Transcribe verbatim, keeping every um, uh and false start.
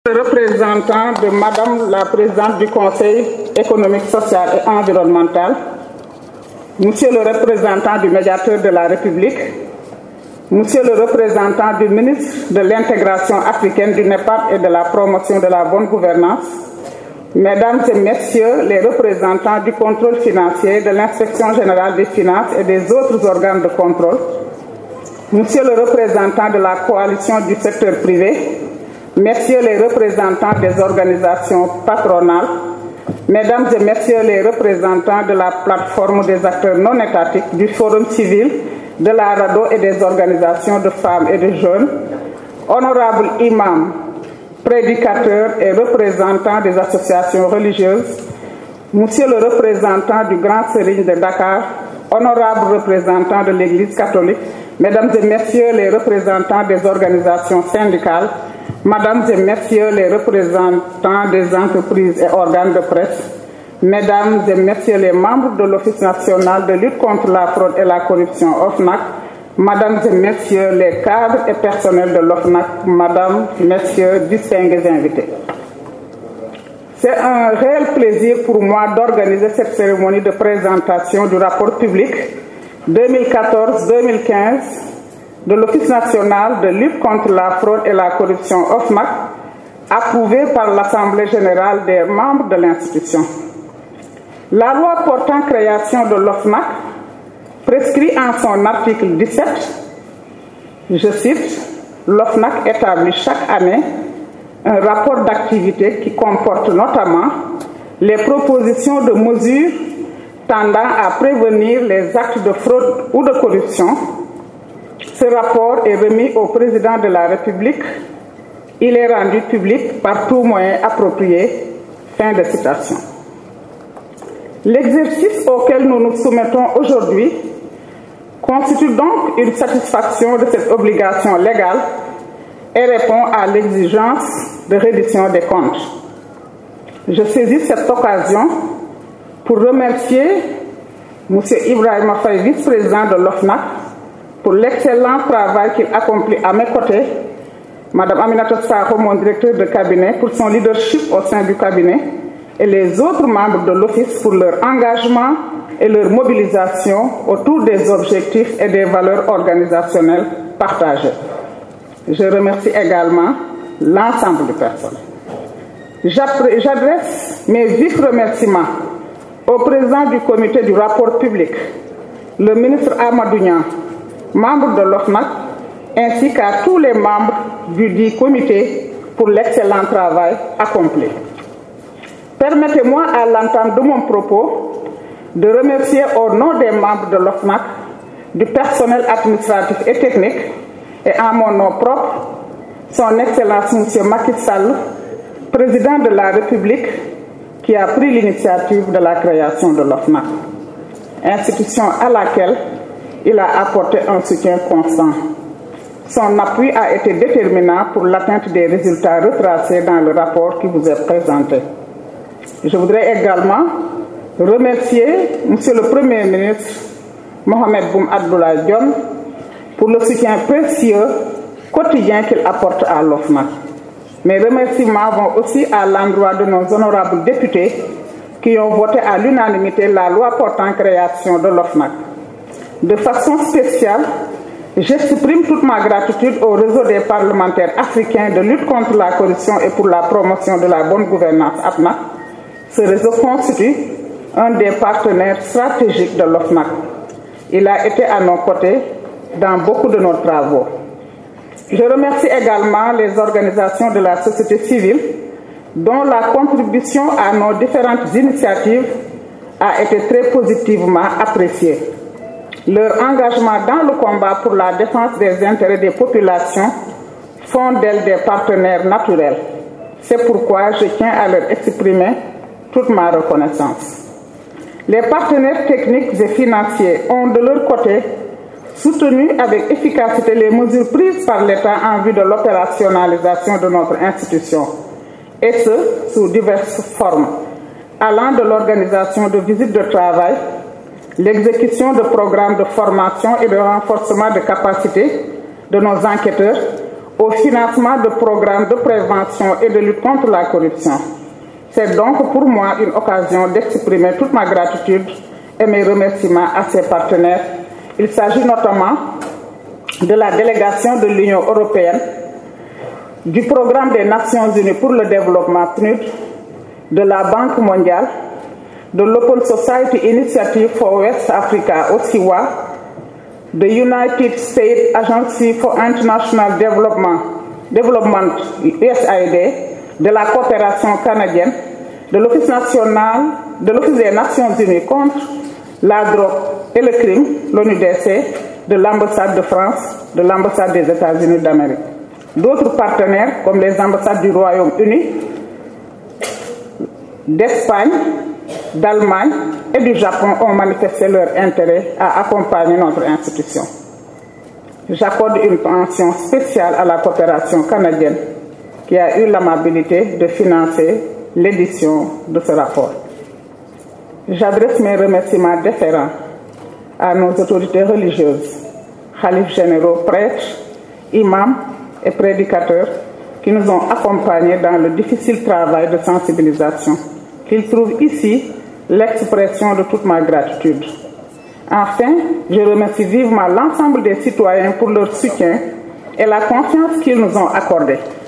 Représentant de Madame la Présidente du Conseil économique, social et environnemental, Monsieur le représentant du médiateur de la République, Monsieur le représentant du ministre de l'Intégration africaine, du NEPAD et de la promotion de la bonne gouvernance, Mesdames et Messieurs les représentants du contrôle financier, de l'Inspection générale des finances et des autres organes de contrôle, Monsieur le représentant de la coalition du secteur privé, Messieurs les représentants des organisations patronales, Mesdames et Messieurs les représentants de la plateforme des acteurs non étatiques, du Forum civil, de la RADDHO et des organisations de femmes et de jeunes, honorables imams, prédicateurs et représentants des associations religieuses, Monsieur le représentant du Grand Serigne de Dakar, honorables représentants de l'Église catholique, Mesdames et Messieurs les représentants des organisations syndicales, Mesdames et Messieurs les représentants des entreprises et organes de presse, Mesdames et Messieurs les membres de l'Office national de lutte contre la fraude et la corruption O F N A C, Mesdames et Messieurs les cadres et personnels de l'O F N A C, Mesdames, Messieurs, distingués invités. C'est un réel plaisir pour moi d'organiser cette cérémonie de présentation du rapport public deux mille quatorze deux mille quinze de l'Office national de lutte contre la fraude et la corruption O F N A C, approuvé par l'Assemblée générale des membres de l'institution. La loi portant création de l'O F N A C prescrit en son article dix-sept, je cite, l'O F N A C établit chaque année un rapport d'activité qui comporte notamment les propositions de mesures tendant à prévenir les actes de fraude ou de corruption. Ce rapport est remis au président de la République. Il est rendu public par tout moyen approprié. Fin de citation. L'exercice auquel nous nous soumettons aujourd'hui constitue donc une satisfaction de cette obligation légale et répond à l'exigence de reddition des comptes. Je saisis cette occasion pour remercier M. Ibrahima Faye, vice-président de l'O F N A C, pour l'excellent travail qu'il accomplit à mes côtés, Mme Aminata Sakho, mon directeur de cabinet, pour son leadership au sein du cabinet, et les autres membres de l'Office pour leur engagement et leur mobilisation autour des objectifs et des valeurs organisationnelles partagées. Je remercie également l'ensemble du personnel. J'adresse mes vifs remerciements au président du comité du rapport public, le ministre Amadou Niang, membre de l'O F N A C, ainsi qu'à tous les membres du dit comité pour l'excellent travail accompli. Permettez-moi, à l'entame de mon propos, de remercier au nom des membres de l'O F N A C, du personnel administratif et technique, et en mon nom propre, son Excellence M. Macky Sall, président de la République, qui a pris l'initiative de la création de l'O F N A C, institution à laquelle il a apporté un soutien constant. Son appui a été déterminant pour l'atteinte des résultats retracés dans le rapport qui vous est présenté. Je voudrais également remercier M. le Premier ministre Mohamed Boun Abdallah Dionne pour le soutien précieux quotidien qu'il apporte à l'O F N A C. Mes remerciements vont aussi à l'endroit de nos honorables députés qui ont voté à l'unanimité la loi portant création de l'O F N A C. De façon spéciale, j'exprime toute ma gratitude au réseau des parlementaires africains de lutte contre la corruption et pour la promotion de la bonne gouvernance A P N A. Ce réseau constitue un des partenaires stratégiques de l'O F N A C. Il a été à nos côtés dans beaucoup de nos travaux. Je remercie également les organisations de la société civile dont la contribution à nos différentes initiatives a été très positivement appréciée. Leur engagement dans le combat pour la défense des intérêts des populations font d'elles des partenaires naturels. C'est pourquoi je tiens à leur exprimer toute ma reconnaissance. Les partenaires techniques et financiers ont de leur côté soutenu avec efficacité les mesures prises par l'État en vue de l'opérationnalisation de notre institution, et ce, sous diverses formes, allant de l'organisation de visites de travail, l'exécution de programmes de formation et de renforcement de capacité de nos enquêteurs, au financement de programmes de prévention et de lutte contre la corruption. C'est donc pour moi une occasion d'exprimer toute ma gratitude et mes remerciements à ses partenaires. Il s'agit notamment de la délégation de l'Union européenne, du Programme des Nations Unies pour le développement P N U D, de la Banque mondiale, de l'Open Society Initiative for West Africa, O S I W A, de United States Agency for International Development, Development U S A I D, de la coopération canadienne, de l'Office national, de l'Office des Nations Unies contre la drogue et le crime, l'ONU D C, de l'ambassade de France, de l'ambassade des États-Unis d'Amérique. D'autres partenaires, comme les ambassades du Royaume-Uni, d'Espagne, d'Allemagne et du Japon, ont manifesté leur intérêt à accompagner notre institution. J'accorde une mention spéciale à la coopération canadienne qui a eu l'amabilité de financer l'édition de ce rapport. J'adresse mes remerciements déférents à nos autorités religieuses, khalifes généraux, prêtres, imams et prédicateurs qui nous ont accompagnés dans le difficile travail de sensibilisation, qu'ils trouvent ici l'expression de toute ma gratitude. Enfin, je remercie vivement l'ensemble des citoyens pour leur soutien et la confiance qu'ils nous ont accordée.